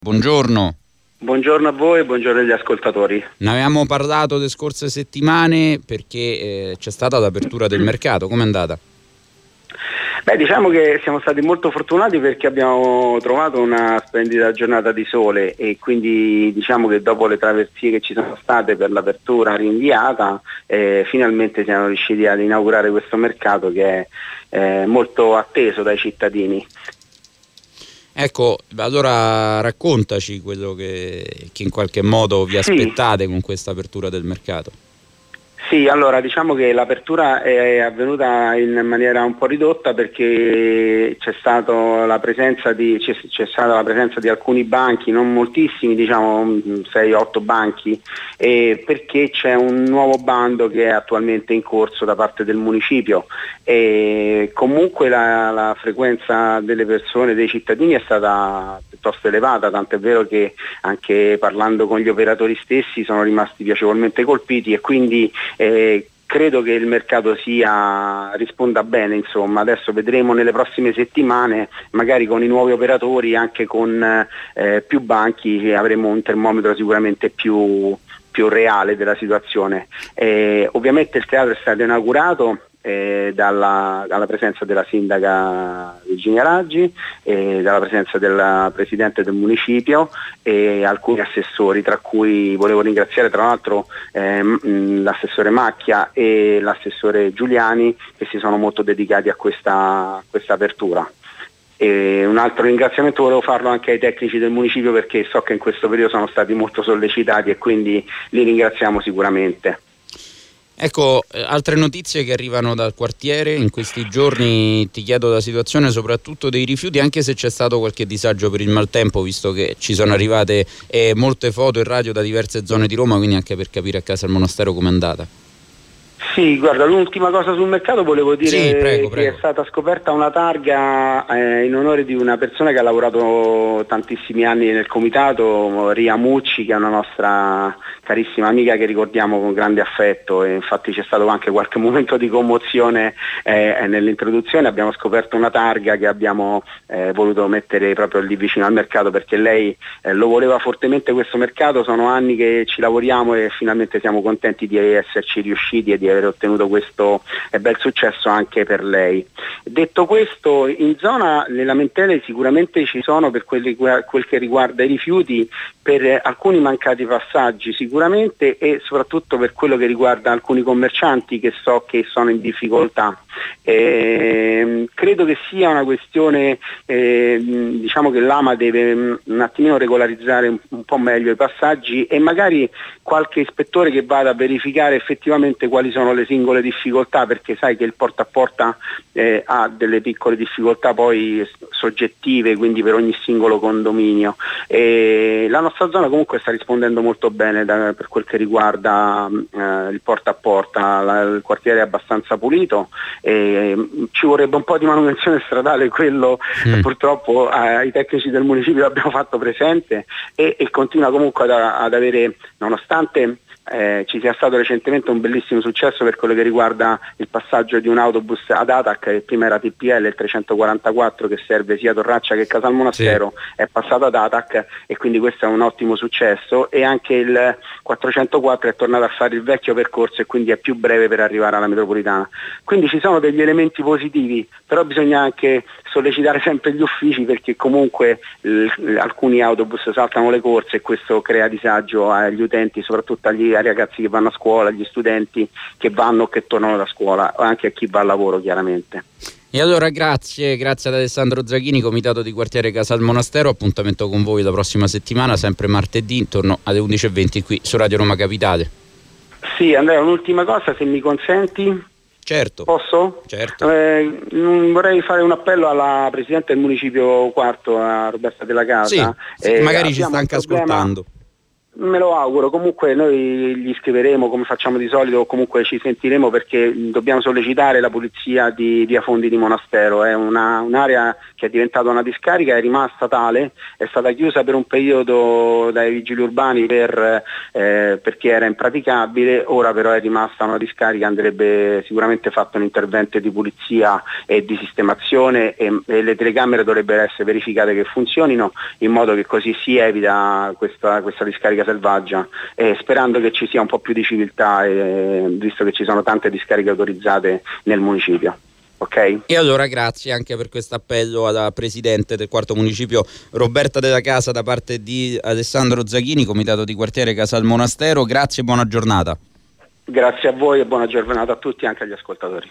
Buongiorno. Buongiorno a voi e buongiorno agli ascoltatori. Ne avevamo parlato le scorse settimane perché c'è stata l'apertura del mercato, com'è andata? Diciamo che siamo stati molto fortunati perché abbiamo trovato una splendida giornata di sole e quindi diciamo che dopo le traversie che ci sono state per l'apertura rinviata, finalmente siamo riusciti ad inaugurare questo mercato che è molto atteso dai cittadini. Ecco, allora raccontaci quello che in qualche modo vi aspettate con questa apertura del mercato. Sì, allora diciamo che l'apertura è avvenuta in maniera un po' ridotta perché c'è stata la presenza di alcuni banchi, non moltissimi, diciamo 6-8 banchi, perché c'è un nuovo bando che è attualmente in corso da parte del municipio e comunque la frequenza delle persone, dei cittadini è stata piuttosto elevata, tant'è vero che anche parlando con gli operatori stessi sono rimasti piacevolmente colpiti e quindi credo che il mercato risponda bene, insomma. Adesso vedremo nelle prossime settimane, magari con i nuovi operatori, anche con più banchi, avremo un termometro sicuramente più reale della situazione. Ovviamente il teatro è stato inaugurato dalla presenza della sindaca Virginia Raggi, dalla presenza del presidente del municipio e alcuni assessori, tra cui volevo ringraziare tra l'altro l'assessore Macchia e l'assessore Giuliani, che si sono molto dedicati a questa apertura. E un altro ringraziamento volevo farlo anche ai tecnici del municipio, perché so che in questo periodo sono stati molto sollecitati e quindi li ringraziamo sicuramente. Ecco, altre notizie che arrivano dal quartiere in questi giorni, ti chiedo la situazione soprattutto dei rifiuti, anche se c'è stato qualche disagio per il maltempo, visto che ci sono arrivate molte foto in radio da diverse zone di Roma, quindi anche per capire a casa al monastero com'è andata. Sì, guarda, l'ultima cosa sul mercato volevo dire prego. che è stata scoperta una targa in onore di una persona che ha lavorato tantissimi anni nel comitato, Ria Mucci, che è una nostra carissima amica che ricordiamo con grande affetto, e infatti c'è stato anche qualche momento di commozione nell'introduzione. Abbiamo scoperto una targa che abbiamo voluto mettere proprio lì vicino al mercato, perché lei lo voleva fortemente questo mercato. Sono anni che ci lavoriamo e finalmente siamo contenti di esserci riusciti e di aver ottenuto questo bel successo anche per lei. Detto questo, in zona le lamentele sicuramente ci sono per quel che riguarda i rifiuti, per alcuni mancati passaggi sicuramente, e soprattutto per quello che riguarda alcuni commercianti che so che sono in difficoltà. Credo che sia una questione, diciamo che l'AMA deve un attimino regolarizzare un po' meglio i passaggi e magari qualche ispettore che vada a verificare effettivamente quali sono le singole difficoltà, perché sai che il porta a porta ha delle piccole difficoltà poi soggettive, quindi per ogni singolo condominio. La nostra zona comunque sta rispondendo molto bene per quel che riguarda il porta a porta, il quartiere è abbastanza pulito. Ci vorrebbe un po' di manutenzione stradale, quello purtroppo ai tecnici del municipio l'abbiamo fatto presente e continua comunque ad avere, nonostante ci sia stato recentemente un bellissimo successo per quello che riguarda il passaggio di un autobus ad Atac, che prima era TPL, il 344 che serve sia Torraccia che Casal Monastero, è passato ad Atac e quindi questo è un ottimo successo, e anche il 404 è tornato a fare il vecchio percorso e quindi è più breve per arrivare alla metropolitana. Quindi ci sono degli elementi positivi, però bisogna anche sollecitare sempre gli uffici, perché comunque alcuni autobus saltano le corse e questo crea disagio agli utenti, soprattutto ai ragazzi che vanno a scuola, agli studenti che vanno o che tornano da scuola, o anche a chi va al lavoro chiaramente. E allora grazie ad Alessandro Zachini, comitato di quartiere Casal Monastero. Appuntamento con voi la prossima settimana, sempre martedì intorno alle 11:20 qui su Radio Roma Capitale. Sì, Andrea, un'ultima cosa se mi consenti. Certo. Posso? Certo. Vorrei fare un appello alla Presidente del Municipio Quarto, a Roberta Della Casa. Sì, magari ci sta anche ascoltando. Me lo auguro, comunque noi gli scriveremo come facciamo di solito, o comunque ci sentiremo, perché dobbiamo sollecitare la pulizia di via Fondi di Monastero. È un'area che è diventata una discarica, è rimasta tale, è stata chiusa per un periodo dai vigili urbani perché era impraticabile, ora però è rimasta una discarica, andrebbe sicuramente fatto un intervento di pulizia e di sistemazione e le telecamere dovrebbero essere verificate che funzionino, in modo che così si evita questa discarica selvaggia, sperando che ci sia un po' più di civiltà, visto che ci sono tante discariche autorizzate nel municipio. Okay? E allora grazie anche per questo appello alla Presidente del quarto municipio Roberta Della Casa da parte di Alessandro Zachini, Comitato di Quartiere Casal Monastero. Grazie e buona giornata. Grazie a voi e buona giornata a tutti, anche agli ascoltatori.